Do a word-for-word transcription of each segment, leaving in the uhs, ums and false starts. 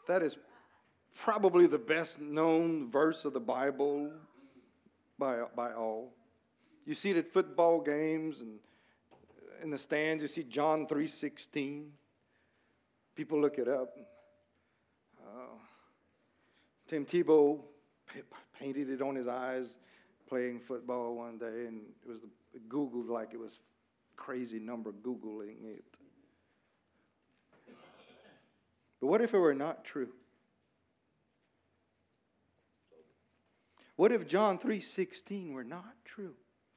That is probably the best known verse of the Bible by, by all. You see it at football games and in the stands. You see John three sixteen. People look it up. Uh, Tim Tebow p- painted it on his eyes playing football one day, and it was it Googled like it was crazy number Googling it. But what if it were not true? What if John three sixteen were not true?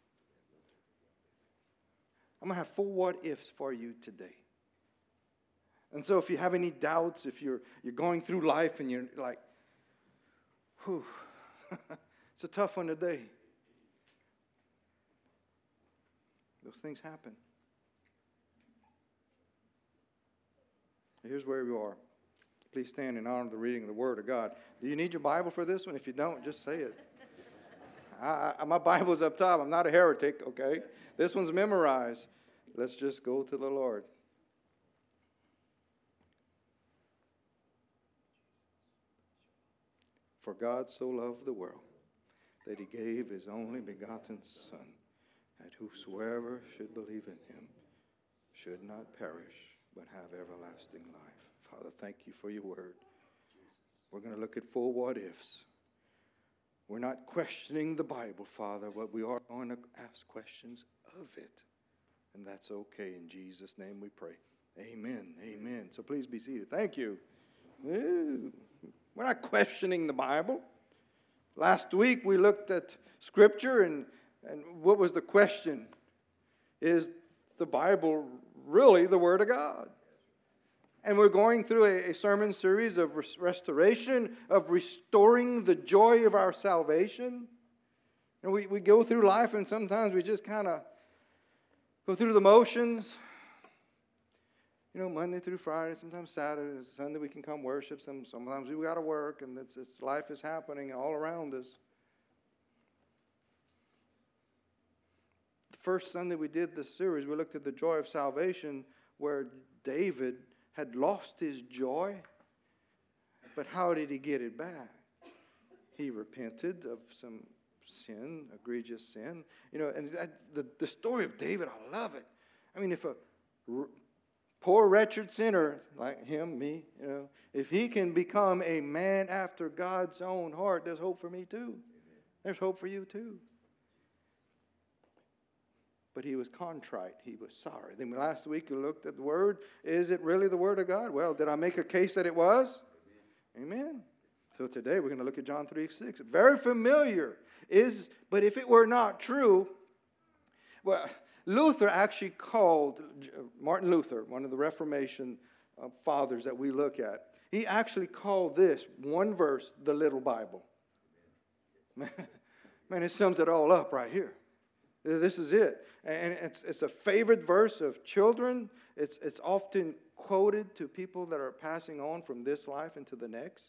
I'm going to have four what ifs for you today. And so if you have any doubts, if you're you're going through life and you're like, whew, it's a tough one today. Those things happen. Here's where we are. Please stand in honor of the reading of the Word of God. Do you need your Bible for this one? If you don't, just say it. I, I, my Bible's up top. I'm not a heretic, okay? This one's memorized. Let's just go to the Lord. For God so loved the world that he gave his only begotten Son, that whosoever should believe in him should not perish, but have everlasting life. Father, thank you for your word. We're going to look at four what ifs. We're not questioning the Bible, Father, but we are going to ask questions of it. And that's okay. In Jesus' name we pray. Amen. Amen. So please be seated. Thank you. Ooh. We're not questioning the Bible. Last week we looked at Scripture, and, and what was the question? Is the Bible really the Word of God? And we're going through a, a sermon series of res- restoration, of restoring the joy of our salvation. And we, we go through life, and sometimes we just kind of go through the motions. You know, Monday through Friday, sometimes Saturday, Sunday we can come worship. Some, sometimes we got to work, and it's, it's, life is happening all around us. The first Sunday we did this series, we looked at the joy of salvation, where David had lost his joy, but how did he get it back? He repented of some sin, egregious sin. You know, and that, the, the story of David, I love it. I mean, if a r- poor, wretched sinner like him, me, you know, if he can become a man after God's own heart, there's hope for me too. There's hope for you too. But he was contrite. He was sorry. Then last week we looked at the Word. Is it really the Word of God? Well, did I make a case that it was? Amen. Amen. So today we're going to look at John three six. Very familiar. Is, but if it were not true, well, Luther actually called, Martin Luther, one of the Reformation uh, fathers that we look at, he actually called this one verse the little Bible. Man, man, it sums it all up right here. This is it. And it's, it's a favorite verse of children. It's, it's often quoted to people that are passing on from this life into the next.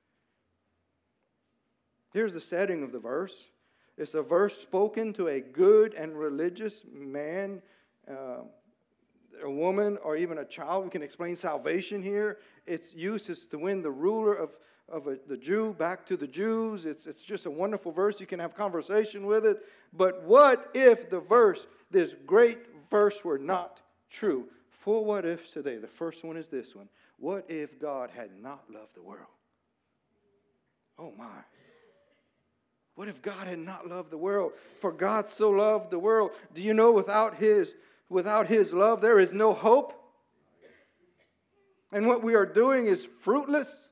Here's the setting of the verse. It's a verse spoken to a good and religious man, uh, a woman, or even a child. We can explain salvation here. Its use is to win the ruler of, of a, the Jew back to the Jews. It's, it's just a wonderful verse. You can have conversation with it. But what if the verse, this great verse, were not true? Four what ifs today. The first one is this one. What if God had not loved the world? Oh my. What if God had not loved the world? For God so loved the world. Do you know without His, without His love there is no hope? And what we are doing is fruitless.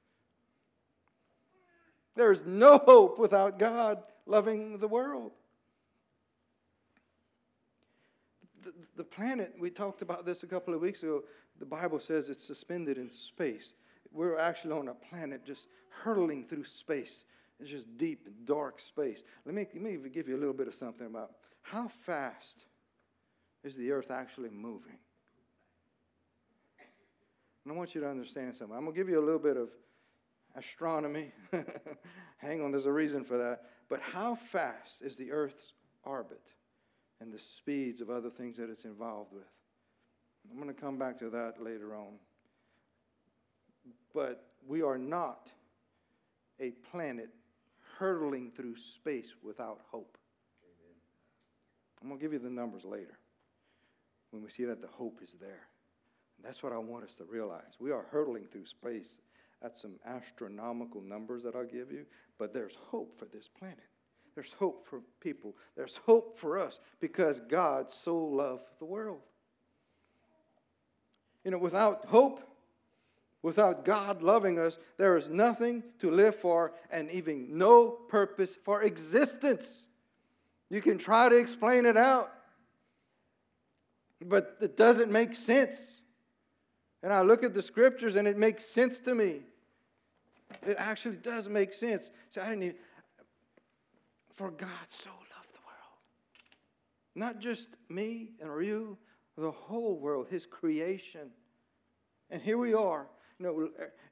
There is no hope without God loving the world. The, the planet, we talked about this a couple of weeks ago, the Bible says it's suspended in space. We're actually on a planet just hurtling through space. It's just deep, dark space. Let me, let me give you a little bit of something about how fast is the earth actually moving. And I want you to understand something. I'm going to give you a little bit of astronomy. Hang on, there's a reason for that. But how fast is the earth's orbit and the speeds of other things that it's involved with? I'm going to come back to that later on. but we are not a planet hurtling through space without hope. Amen. I'm going to give you the numbers later when we see that the hope is there. And that's what I want us to realize. We are hurtling through space. That's some astronomical numbers that I'll give you, but there's hope for this planet. There's hope for people. There's hope for us because God so loved the world. You know, without hope, without God loving us, there is nothing to live for and even no purpose for existence. You can try to explain it out, but it doesn't make sense. And I look at the scriptures and it makes sense to me. It actually does make sense. So I didn't even, for God so loved the world. Not just me or you, the whole world, His creation. And here we are. You know,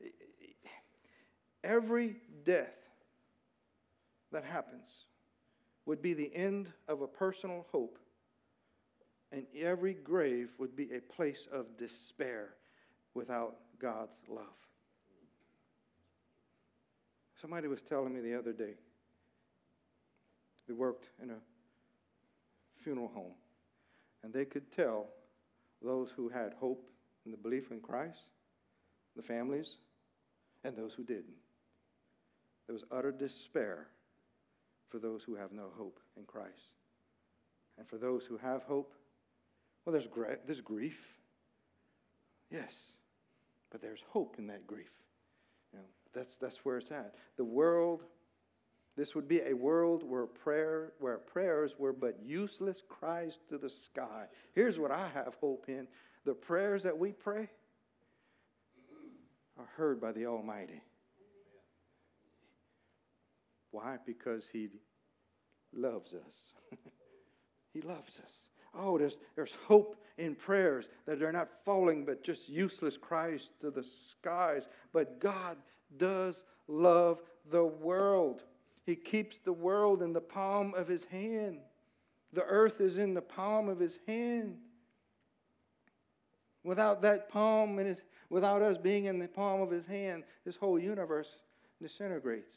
every death that happens would be the end of a personal hope. And every grave would be a place of despair without God's love. Somebody was telling me the other day, they worked in a funeral home, and they could tell those who had hope in the belief in Christ, the families, and those who didn't. There was utter despair for those who have no hope in Christ. And for those who have hope, well, there's, gra- there's grief. Yes, but there's hope in that grief. You know, that's, that's where it's at. The world, this would be a world where prayer, where prayers were but useless cries to the sky. Here's what I have hope in. The prayers that we pray are heard by the Almighty. Why? Because He loves us. He loves us. Oh, there's, there's hope in prayers that they're not falling but just useless cries to the skies. But God does love the world. He keeps the world in the palm of His hand. The earth is in the palm of His hand. Without that palm, and his, without us being in the palm of His hand, this whole universe disintegrates.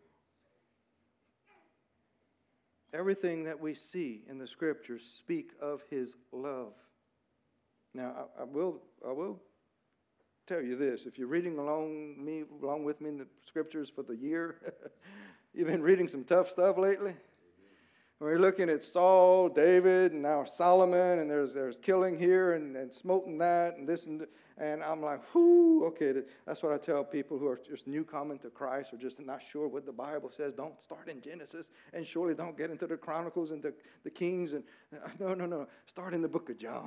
Everything that we see in the Scriptures speak of His love. Now, I, I will, I will tell you this: if you're reading along me, along with me in the Scriptures for the year, you've been reading some tough stuff lately. We're looking at Saul, David, and now Solomon, and there's there's killing here and, and smoting that, and this and th- and I'm like, whoo, okay. That's what I tell people who are just new coming to Christ or just not sure what the Bible says. Don't start in Genesis, and surely don't get into the Chronicles and the, the Kings. And no, no, no. Start in the book of John.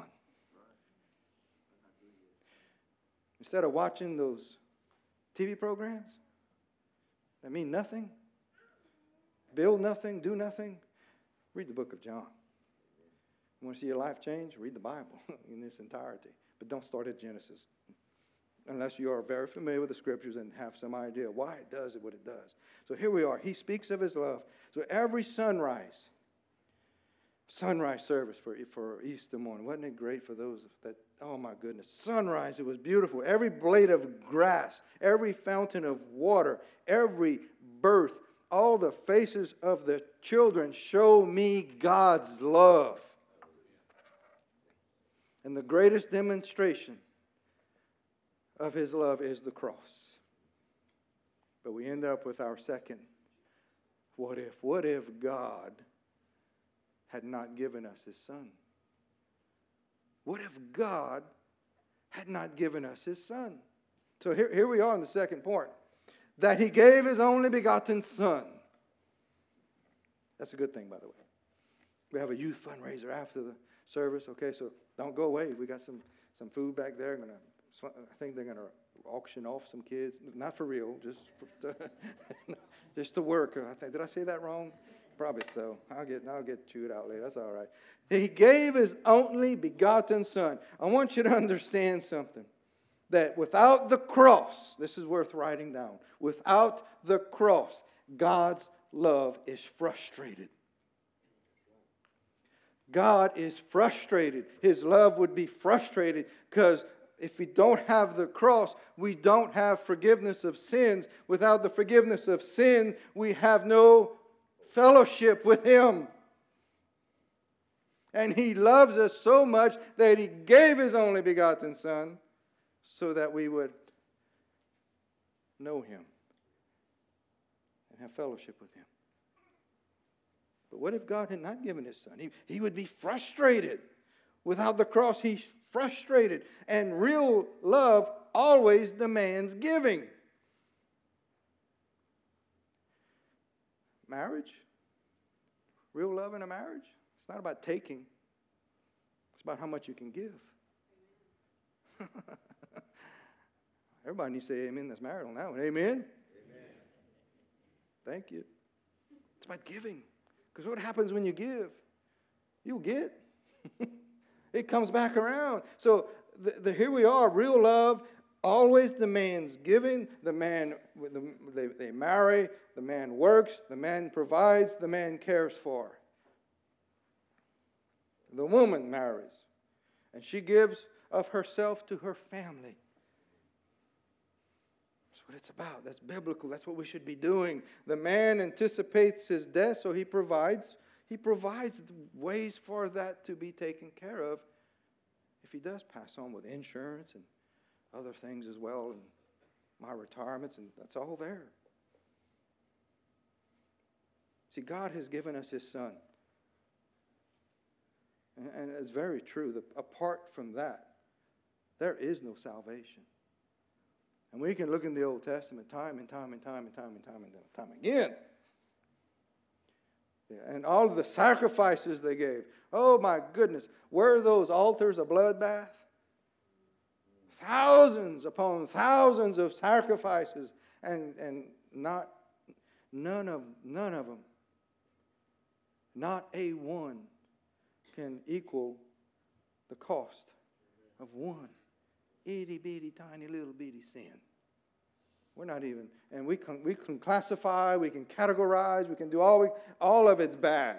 Instead of watching those T V programs that mean nothing, build nothing, do nothing, read the book of John. You want to see your life change? Read the Bible in its entirety. But don't start at Genesis unless you are very familiar with the Scriptures and have some idea why it does it what it does. So here we are. He speaks of His love. So every sunrise, sunrise service for, for Easter morning, wasn't it great for those that, oh my goodness, sunrise, it was beautiful. Every blade of grass, every fountain of water, every birth, all the faces of the children show me God's love. And the greatest demonstration of His love is the cross. But we end up with our second, what if? What if God had not given us His Son? What if God had not given us His Son? So here, here we are in the second point. That He gave His only begotten Son. That's a good thing, by the way. We have a youth fundraiser after the service. Okay, so don't go away. We got some, some food back there. Gonna, I think they're going to auction off some kids. Not for real, just for, to, just to work. I think, did I say that wrong? Probably so. I'll get I'll get chewed out later. That's all right. He gave His only begotten Son. I want you to understand something. That without the cross, this is worth writing down. Without the cross, God's love is frustrated. God is frustrated. His love would be frustrated because if we don't have the cross, we don't have forgiveness of sins. Without the forgiveness of sin, we have no fellowship with Him. And He loves us so much that He gave His only begotten Son so that we would know Him and have fellowship with Him. But what if God had not given His Son? He, he would be frustrated. Without the cross, He's frustrated. And real love always demands giving. Marriage? Real love in a marriage? It's not about taking. It's about how much you can give. Everybody needs to say amen that's married on that one. Amen? Amen. Thank you. It's about giving. Because what happens when you give? You get. It comes back around. So the, the, here we are. Real love always demands giving. The man, the, they, they marry. The man works. The man provides. The man cares for. The woman marries. And she gives of herself to her family. That's what it's about. That's biblical. That's what we should be doing. The man anticipates his death, so he provides. He provides ways for that to be taken care of if he does pass on with insurance and other things as well, and my retirements, and that's all there. See, God has given us His Son. And, and it's very true that apart from that, there is no salvation. And we can look in the Old Testament time and time and time and time and time and time again. Yeah, and all of the sacrifices they gave. Oh my goodness. Were those altars a bloodbath? Thousands upon thousands of sacrifices. And, and not none of none of them. Not a one can equal the cost of one itty bitty tiny little bitty sin. We're not even, and we can we can classify, we can categorize, we can do all we, all of it's bad.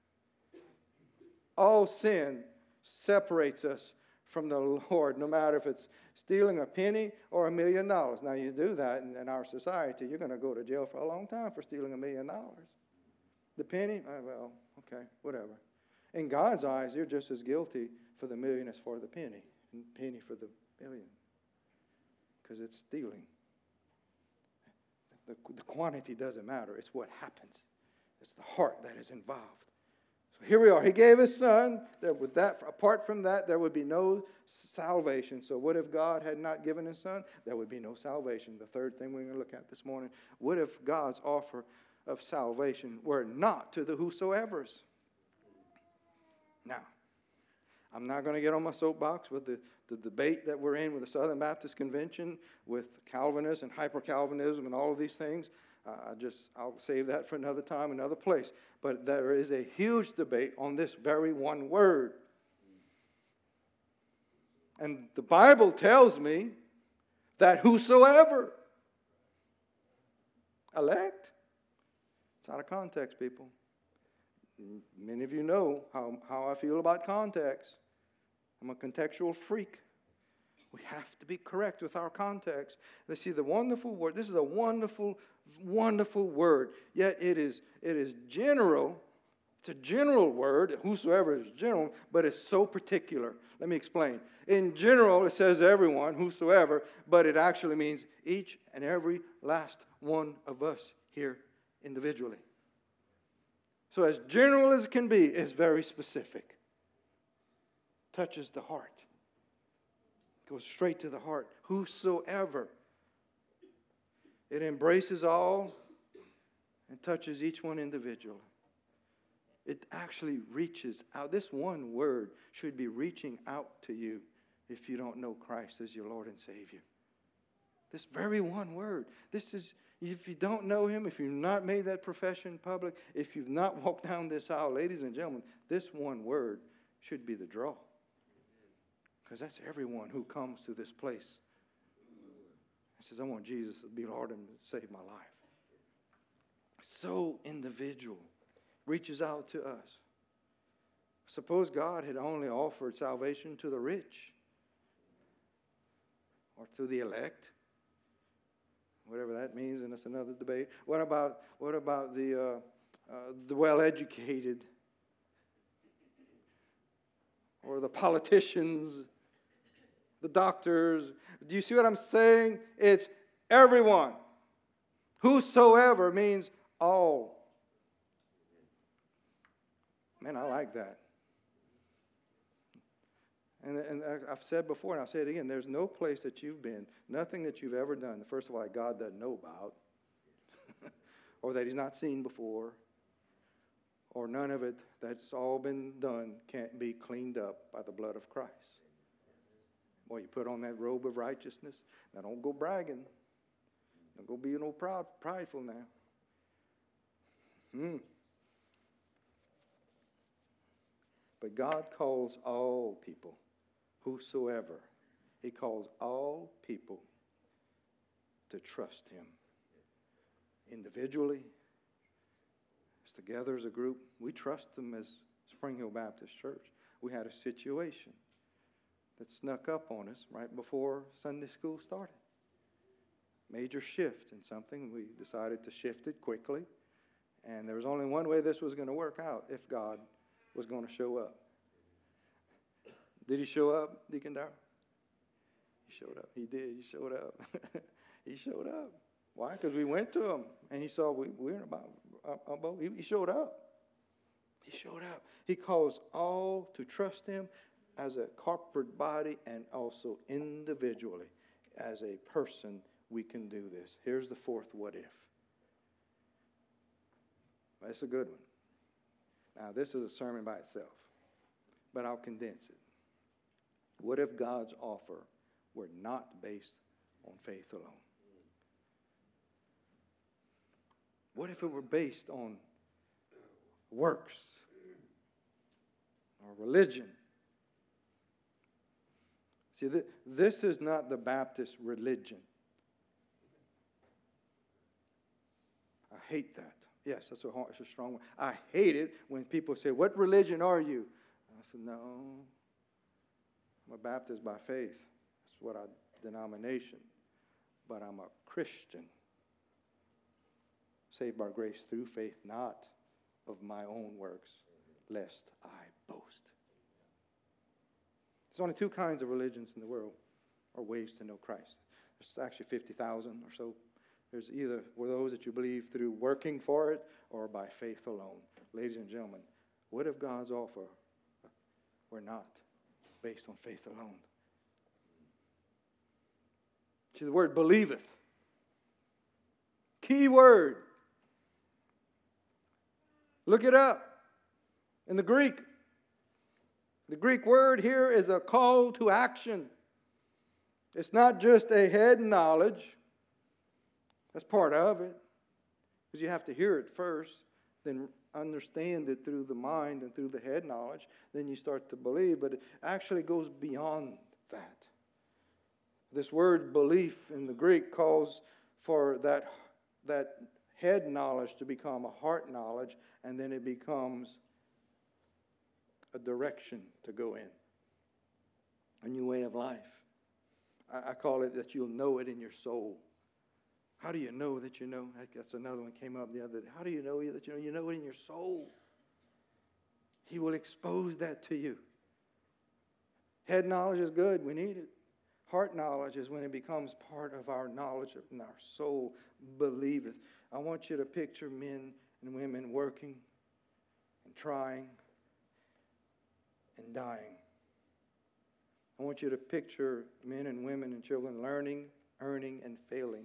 All sin separates us from the Lord, no matter if it's stealing a penny or a million dollars. Now you do that in, in our society, you're going to go to jail for a long time for stealing a million dollars. The penny, oh, well, okay, whatever. In God's eyes, you're just as guilty for the million as for the penny, and penny for the million, because it's stealing. The, the quantity doesn't matter. It's what happens. It's the heart that is involved. So here we are. He gave His Son. There, with that, apart from that, there would be no salvation. So what if God had not given His Son? There would be no salvation. The third thing we're going to look at this morning. What if God's offer of salvation were not to the whosoevers? Now, I'm not going to get on my soapbox with the, the debate that we're in with the Southern Baptist Convention, with Calvinists and hyper-Calvinism and all of these things. Uh, I just, I'll save that for another time, another place. But there is a huge debate on this very one word. And the Bible tells me that whosoever, elect, it's out of context, people. Many of you know how, how I feel about context. I'm a contextual freak. We have to be correct with our context. Let's see the wonderful word. This is a wonderful, wonderful word. Yet it is, it is general. It's a general word. Whosoever is general, but it's so particular. Let me explain. In general, it says everyone, whosoever, but it actually means each and every last one of us here individually. So as general as it can be, it's very specific. Touches the heart. Goes straight to the heart. Whosoever. It embraces all and touches each one individually. It actually reaches out. This one word should be reaching out to you if you don't know Christ as your Lord and Savior. This very one word. This is, if you don't know Him, if you've not made that profession public, if you've not walked down this aisle, ladies and gentlemen, this one word should be the draw. Because that's everyone who comes to this place and says, I want Jesus to be Lord and save my life. So individual. Reaches out to us. Suppose God had only offered salvation to the rich. or to the elect, whatever that means, and that's another debate. What about what about the uh, uh, the well-educated, or the politicians, the doctors? Do you see what I'm saying? It's everyone. Whosoever means all. Man, I like that. And, and I've said before, and I'll say it again, there's no place that you've been, nothing that you've ever done, first of all, that God doesn't know about, or that He's not seen before, or none of it that's all been done can't be cleaned up by the blood of Christ. Well, you put on that robe of righteousness. Now, don't go bragging. Don't go being all proud, prideful now. Hmm. But God calls all people, whosoever. He calls all people to trust Him. Individually, as together as a group, we trust them as Spring Hill Baptist Church. We had a situation that snuck up on us right before Sunday school started. Major shift in something. We decided to shift it quickly. And there was only one way this was going to work out, if God was going to show up. Did He show up, Deacon Darrell? He showed up. He did. He showed up. He showed up. Why? Because we went to Him, and He saw we, we were in about a boat. He, he showed up. He showed up. He calls all to trust Him as a corporate body and also individually. As a person, we can do this. Here's the fourth what if. That's a good one. Now, this is a sermon by itself, but I'll condense it. What if God's offer were not based on faith alone? What if it were based on works or religion? See, th- this is not the Baptist religion. I hate that. Yes, that's a, that's a strong one. I hate it when people say, "What religion are you?" I said, "No, I'm a Baptist by faith. That's what our denomination. But I'm a Christian, saved by grace through faith, not of my own works, lest I boast." There's only two kinds of religions in the world, or ways to know Christ. There's actually fifty thousand or so. There's either were those that you believe through working for it or by faith alone. Ladies and gentlemen, what if God's offer were not based on faith alone? See, the word believeth. Key word. Look it up in the Greek. The Greek word here is a call to action. It's not just a head knowledge. That's part of it. Because you have to hear it first, then understand it through the mind and through the head knowledge. Then you start to believe. But it actually goes beyond that. This word belief in the Greek calls for that, that head knowledge to become a heart knowledge, and then it becomes a direction to go in. A new way of life. I, I call it that you'll know it in your soul. How do you know that you know? That's another one came up the other day. How do you know that you know? You know it in your soul. He will expose that to you. Head knowledge is good. We need it. Heart knowledge is when it becomes part of our knowledge and our soul believeth. I want you to picture men and women working and trying and dying. I want you to picture men and women and children learning, earning, and failing.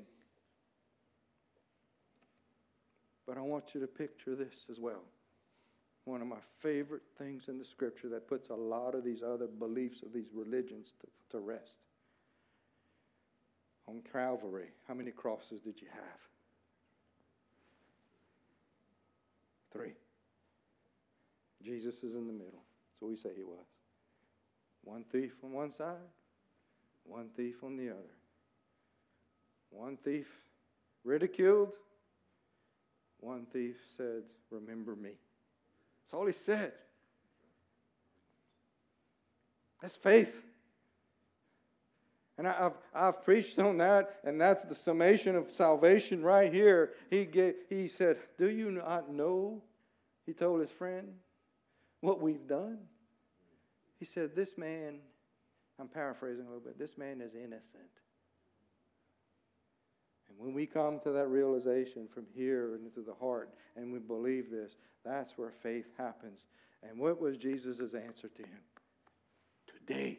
But I want you to picture this as well. One of my favorite things in the Scripture that puts a lot of these other beliefs of these religions to, to rest. On Calvary, how many crosses did you have? Three. Jesus is in the middle. That's what we say He was. One thief on one side, one thief on the other. One thief ridiculed, one thief said, "Remember me." That's all he said. That's faith. And I've, I've preached on that, and that's the summation of salvation right here. He, gave, he said, do you not know, he told his friend, what we've done? He said, this man, I'm paraphrasing a little bit, this man is innocent. And when we come to that realization from here into the heart, and we believe this, that's where faith happens. And what was Jesus' answer to him? Today,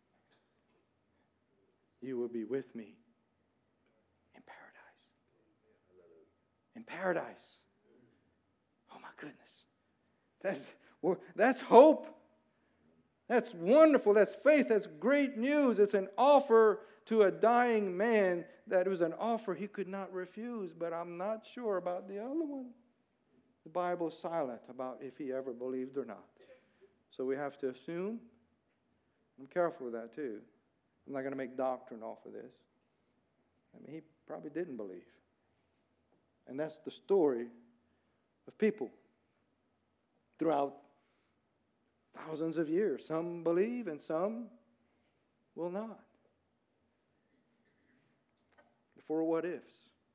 you will be with me in paradise. In paradise. Oh my goodness. That's, that's hope. That's wonderful. That's faith. That's great news. It's an offer to a dying man that was an offer he could not refuse. But I'm not sure about the other one. The Bible is silent about if he ever believed or not. So we have to assume. I'm careful with that too. I'm not going to make doctrine off of this. I mean, he probably didn't believe. And that's the story of people throughout thousands of years. Some believe and some will not. The four what ifs.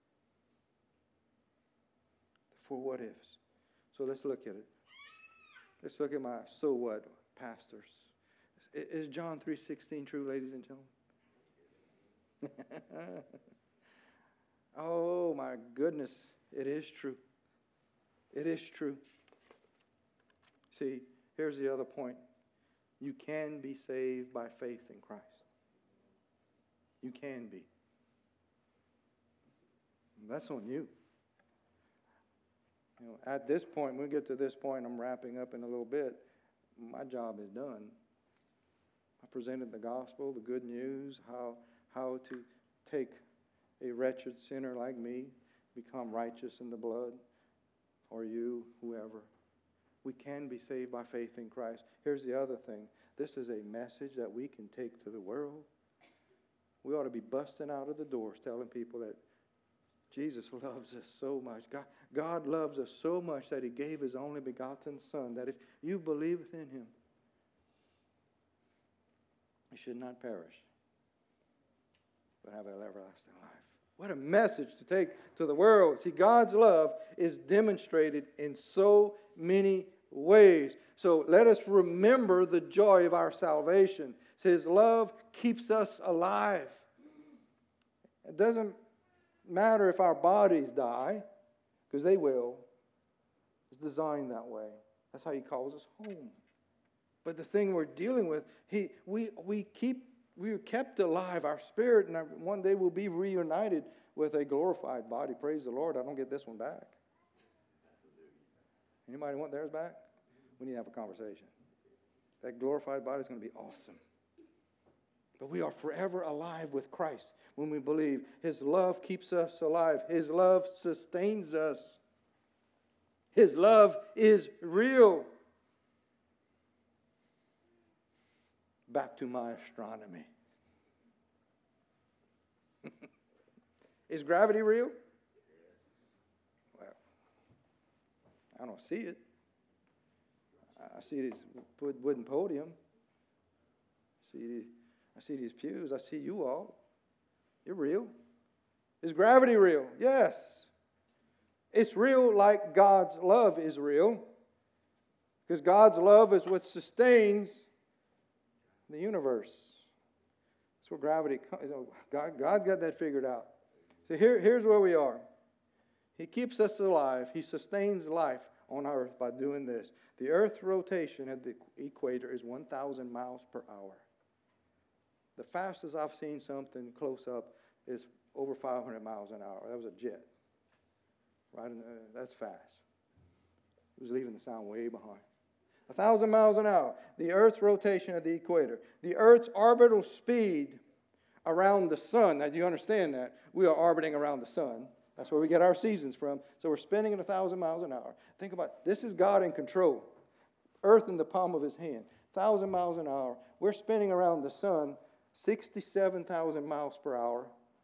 The four what ifs. So let's look at it. Let's look at my so what pastors. Is John three sixteen true, ladies and gentlemen? Oh, my goodness. It is true. It is true. See, here's the other point. You can be saved by faith in Christ. You can be. And that's on you. You know, at this point, when we get to this point, I'm wrapping up in a little bit, my job is done. I presented the gospel, the good news, how, how to take a wretched sinner like me, become righteous in the blood, or you, whoever. We can be saved by faith in Christ. Here's the other thing. This is a message that we can take to the world. We ought to be busting out of the doors telling people that Jesus loves us so much. God, God loves us so much that He gave His only begotten Son, that if you believe in Him, you should not perish, but have everlasting life. What a message to take to the world. See, God's love is demonstrated in so many ways. So let us remember the joy of our salvation. So His love keeps us alive. It doesn't matter if our bodies die, because they will. It's designed that way. That's how He calls us home. But the thing we're dealing with, he, we, we keep, we are kept alive, our spirit, and one day we'll be reunited with a glorified body. Praise the Lord, I don't get this one back. Anybody want theirs back? We need to have a conversation. That glorified body is going to be awesome. But we are forever alive with Christ when we believe. His love keeps us alive. His love sustains us. His love is real. Back to my astronomy. Is gravity real? Well, I don't see it. I see this wooden podium. I see, I see these pews. I see you all. You're real. Is gravity real? Yes. It's real like God's love is real. Because God's love is what sustains the universe. That's where gravity comes. God, God got that figured out. So here, here's where we are. He keeps us alive. He sustains life on earth by doing this. The Earth's rotation at the equator is one thousand miles per hour. The fastest I've seen something close up is over five hundred miles an hour. That was a jet. Right? In the, that's fast. It was leaving the sound way behind. A thousand miles an hour. The Earth's rotation at the equator. The Earth's orbital speed around the sun. Now, do you understand that? We are orbiting around the sun. That's where we get our seasons from. So we're spinning at a thousand miles an hour. Think about it. This is God in control. Earth in the palm of His hand. A thousand miles an hour. We're spinning around the sun sixty-seven thousand miles per hour.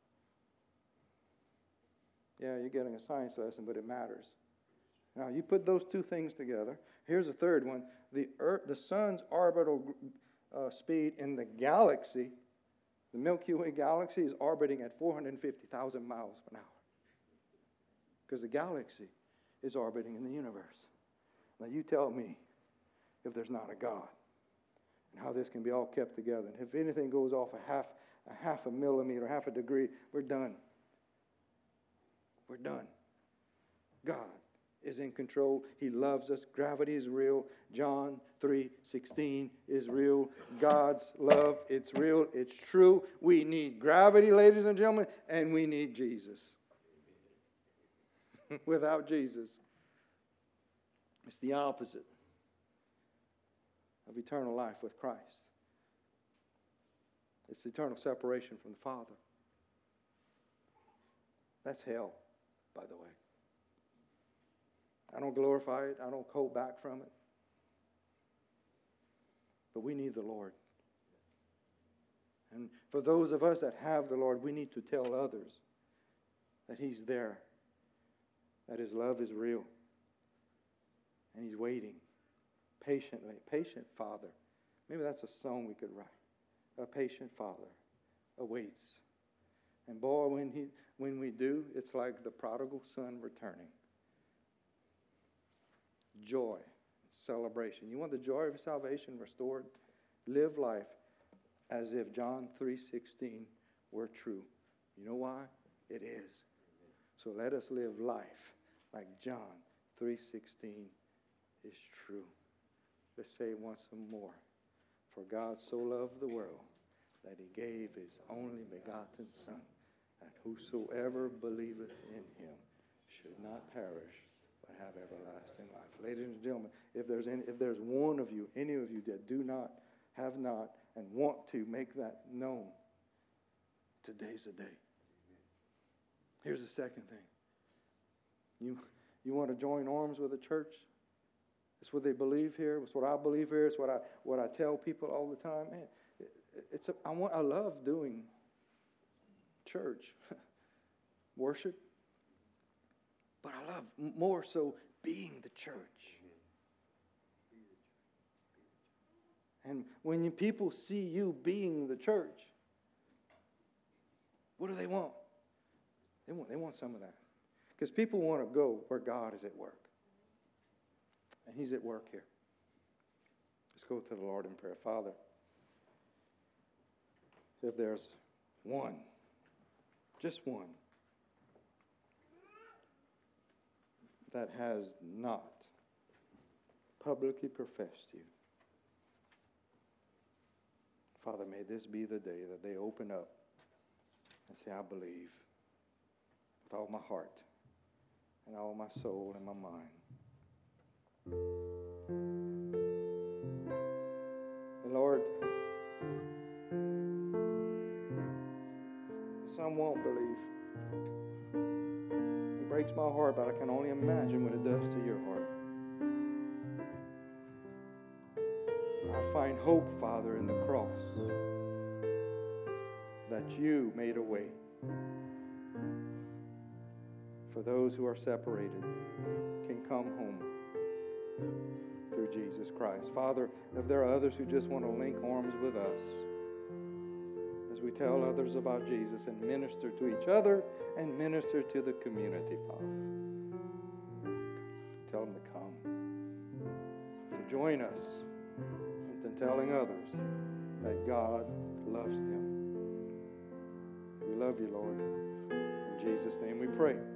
Yeah, you're getting a science lesson, but it matters. Now, you put those two things together. Here's a third one. The Earth, the sun's orbital uh, speed in the galaxy, The Milky Way galaxy is orbiting at four hundred fifty thousand miles an hour. Because the galaxy is orbiting in the universe. Now you tell me if there's not a God and how this can be all kept together. And if anything goes off a half a half a millimeter, half a degree, we're done. We're done. God is in control. He loves us. Gravity is real. John three sixteen is real. God's love, it's real. It's true. We need gravity, ladies and gentlemen, and we need Jesus. Without Jesus, it's the opposite of eternal life with Christ. It's eternal separation from the Father. That's hell, by the way. I don't glorify it. I don't hold back from it. But we need the Lord. And for those of us that have the Lord, we need to tell others that He's there, that His love is real, and He's waiting patiently. Patient Father. Maybe that's a song we could write. A patient Father awaits. And boy, when he, when we do, it's like the prodigal son returning. Joy, celebration. You want the joy of salvation restored? Live life as if John three sixteen were true. You know why? It is. So let us live life like John three sixteen is true. Let's say it once more. For God so loved the world that He gave His only begotten Son, that whosoever believeth in Him should not perish, but have everlasting life. Ladies and gentlemen, if there's any, if there's one of you, any of you that do not, have not, and want to make that known, today's the day. Here's the second thing. You, you want to join arms with the church? It's what they believe here. It's what I believe here. It's what I what I tell people all the time. Man, it, it's a, I want I love doing church worship, but I love more so being the church. And when you, people see you being the church, what do they want? They want they want some of that, because people want to go where God is at work. And He's at work here. Let's go to the Lord in prayer. Father, if there's one, just one, that has not publicly professed You, Father, may this be the day that they open up and say, I believe with all my heart and all my soul and my mind. And Lord, some won't believe. It breaks my heart, but I can only imagine what it does to your heart. I find hope, Father, in the cross, that You made a way for those who are separated can come home through Jesus Christ. Father, if there are others who just want to link arms with us as we tell others about Jesus and minister to each other and minister to the community, Father, tell them to come, to join us in telling others that God loves them. We love You, Lord. In Jesus' name we pray.